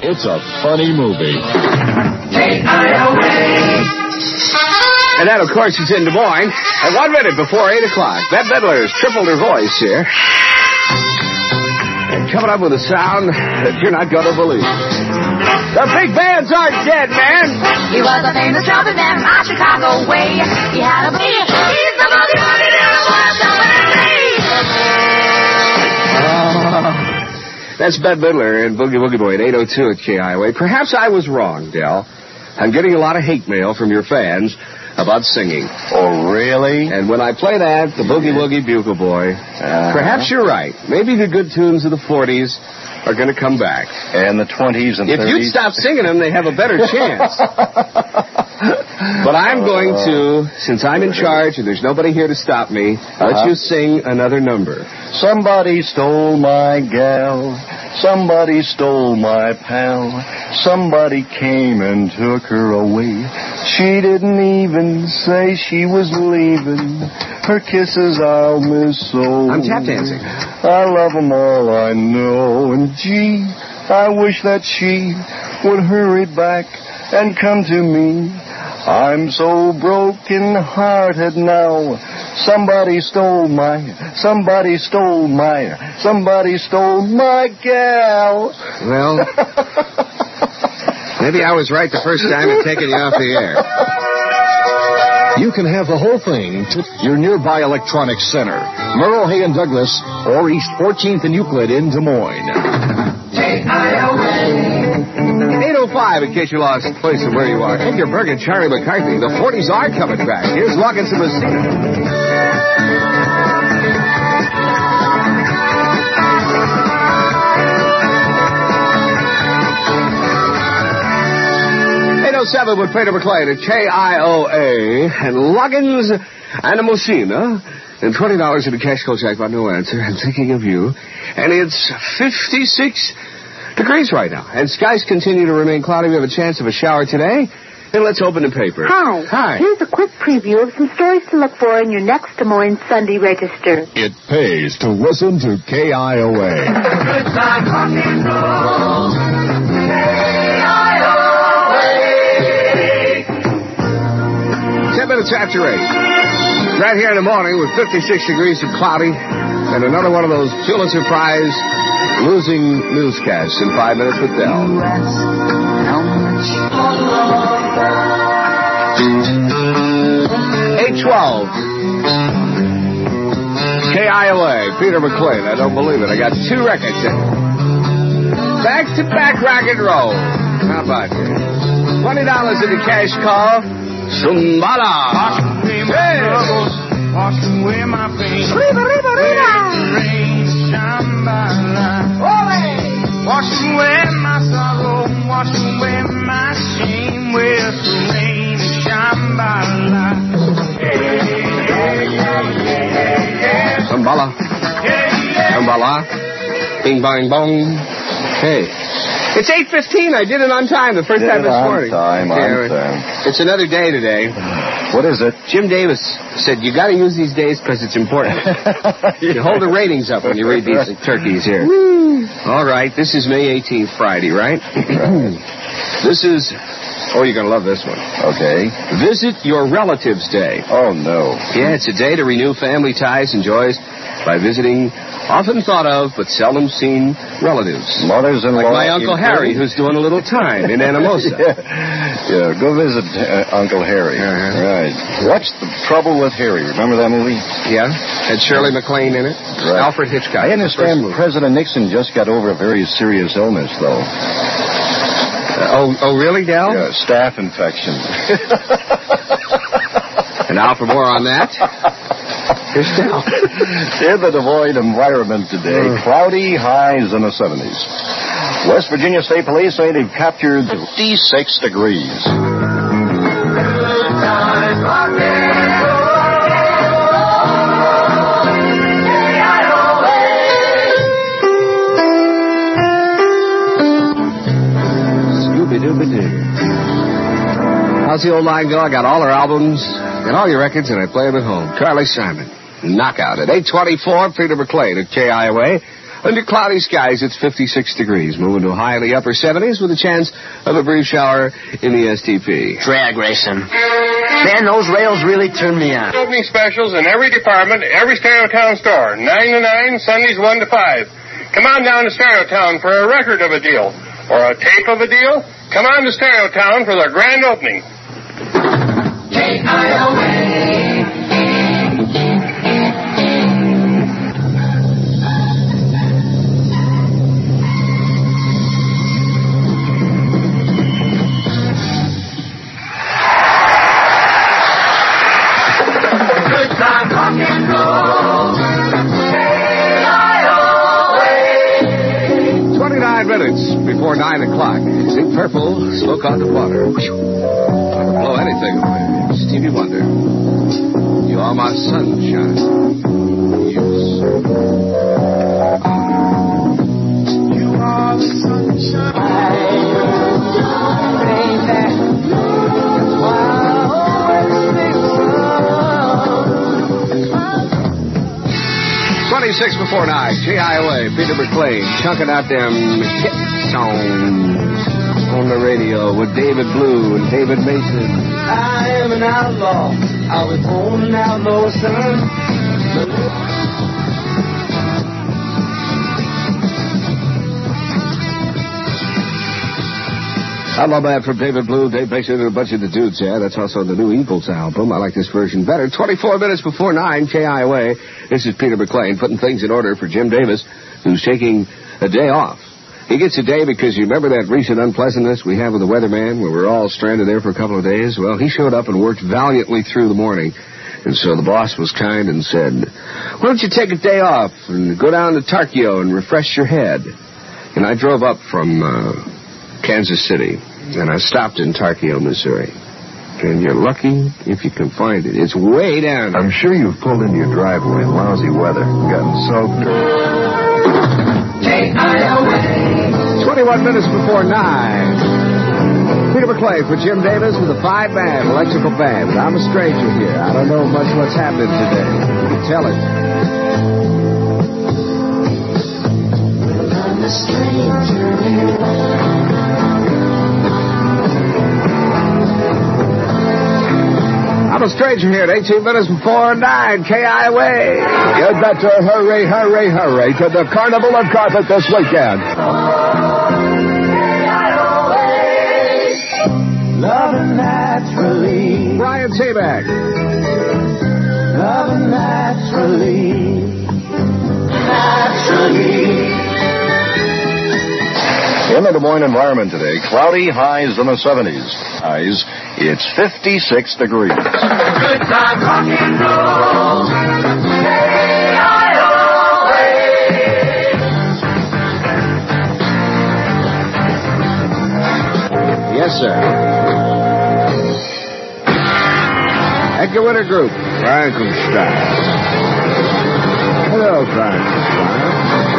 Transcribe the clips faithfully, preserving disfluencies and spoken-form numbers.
It's a funny movie. K I O A. And that, of course, is in Des Moines. At one minute before eight o'clock, Bette Midler has tripled her voice here. And coming up with a sound that you're not going to believe. The big bands aren't dead, man. He was a famous trumpet man from our Chicago way. He had a boogie. He's the boogie woogie down was uh, That's Bette Midler and Boogie Woogie Boy at eight oh two at K I O A. Perhaps I was wrong, Del. I'm getting a lot of hate mail from your fans about singing. Oh, really? And when I play that, the Boogie Woogie Bugle Boy, uh-huh. perhaps you're right. Maybe the good tunes of the forties are going to come back. And the twenties and if thirties. If you'd stop singing them, they have a better chance. But I'm going to, since I'm in charge and there's nobody here to stop me, uh-huh. let you sing another number. Somebody stole my gal. Somebody stole my pal. Somebody came and took her away. She didn't even say she was leaving. Her kisses I'll miss so. I'm tap dancing. I love them all, I know. And gee, I wish that she would hurry back and come to me. I'm so broken-hearted now. Somebody stole my, somebody stole my, somebody stole my gal. Well, maybe I was right the first time in taking you off the air. You can have the whole thing to your nearby electronics center, Merle, Hay, and Douglas, or East fourteenth and Euclid in Des Moines. K I O A. eight oh five, in case you lost place of where you are. Edgar Berg and Charlie McCarthy. The forties are coming back. Here's Loggins and Messina. eight oh seven with Peter McLean at K I O A. And Loggins and Messina. And twenty dollars in the cash call jackpot, no answer. I'm thinking of you. And it's fifty-six degrees right now. And skies continue to remain cloudy. We have a chance of a shower today. And let's open the paper. Hi. Hi. Here's a quick preview of some stories to look for in your next Des Moines Sunday Register. It pays to listen to K I O A. Good time rock and roll. K I O A. Ten minutes after eight. Right here in the morning with fifty-six degrees and cloudy. And another one of those Pulitzer Prize losing newscasts in five minutes with Del. eight twelve. K I O A, Peter McLean. I don't believe it. I got two records in. Back-to-back rock and roll. How about you? twenty dollars in the cash call. Sumbala. Hey. Wash away my pain. Riba, riba, riba. Rain, shambhala. Wash away my sorrow. Wash away my shame with the rain, shambhala. Hey, hey, hey, hey. Sumbala. Hey, hey. Sumbala. Bing, bang, bong. Hey. It's eight fifteen. I did it on time the first did time this on morning. Time, on yeah, time. It's another day today. What is it? Jim Davis said you got to use these days because it's important. You hold the ratings up when you read these turkeys here. All right, this is May eighteenth, Friday, right? Right. This is... Oh, you're going to love this one. Okay. Visit Your Relatives Day. Oh, no. Yeah, it's a day to renew family ties and joys by visiting often thought of but seldom seen relatives. Mothers-in-law. Like my Uncle Harry, who's doing a little time in Anamosa. yeah. yeah, go visit uh, Uncle Harry. Uh-huh. Right. Watch The Trouble with Harry. Remember that movie? Yeah. Had Shirley MacLaine in it. Right. Alfred Hitchcock. I understand President Nixon just got over a very serious illness, though. Uh, oh, oh, really, Dal? Yeah, staph infection. And now for more on that, here's Dal. In the Des Moines environment today, cloudy, highs in the seventies. West Virginia State Police say they've captured fifty-six degrees. Good time rock and roll. K I O A. Scooby-Dooby-Doo. How's the old line go? I got all her albums and all your records, and I play them at home. Carly Simon, Knockout at eight twenty-four. Peter McLean at K I O A. Under cloudy skies, it's fifty-six degrees. Moving to a high in the upper seventies with a chance of a brief shower in the S T P. Drag racing. Man, those rails really turn me on. Opening specials in every department, every Stereotown store. nine to nine, Sundays one to five. Come on down to Stereotown for a record of a deal. Or a tape of a deal. Come on to Stereotown for the grand opening. J I O A. Before nine o'clock. Deep Purple, Smoke on the Water. I'll blow anything away. Stevie Wonder. You are my sunshine. Yes. You are the sunshine. twenty-six before nine, J I O A, Peter McLean, chunking out them hit songs on the radio with David Blue and David Mason. I am an outlaw. I was born an outlaw, son. I love that from David Blue, Dave Mason, and a bunch of the dudes, yeah. That's also the new Eagles album. I like this version better. twenty-four minutes before nine, J I O A. This is Peter McLean putting things in order for Jim Davis, who's taking a day off. He gets a day because you remember that recent unpleasantness we had with the weatherman where we were all stranded there for a couple of days? Well, he showed up and worked valiantly through the morning. And so the boss was kind and said, why don't you take a day off and go down to Tarkio and refresh your head? And I drove up from uh, Kansas City, and I stopped in Tarkio, Missouri. And you're lucky if you can find it. It's way down there. I'm sure you've pulled into your driveway in lousy weather and gotten soaked. J I O A. twenty-one minutes before nine. Peter McClay for Jim Davis with a five-man electrical band. I'm a stranger here. I don't know much what's happening today. You can tell it. I'm a stranger here. I'm a stranger here at eighteen minutes before nine, K I O A. Get better, hurry, hurry, hurry to the Carnival of Carpet this weekend. Loving naturally. Brian Seaback. Loving naturally. Naturally. In the Des Moines environment today, cloudy, highs in the seventies. Highs, it's fifty-six degrees. Good time rock and roll. J I O A. Yes, sir. Edgar Winter Group, Frankenstein. Hello, Frankenstein.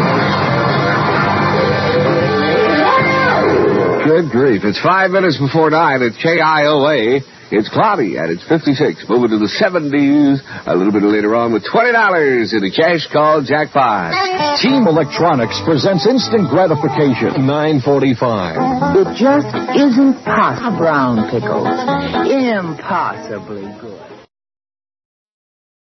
Good grief. It's five minutes before nine at K I O A. It's cloudy and it's fifty-six. Moving to the seventies a little bit later on with twenty dollars in a cash call jackpot. Team Electronics presents instant gratification. nine forty-five. It just isn't possible. Brown pickles. Impossibly good.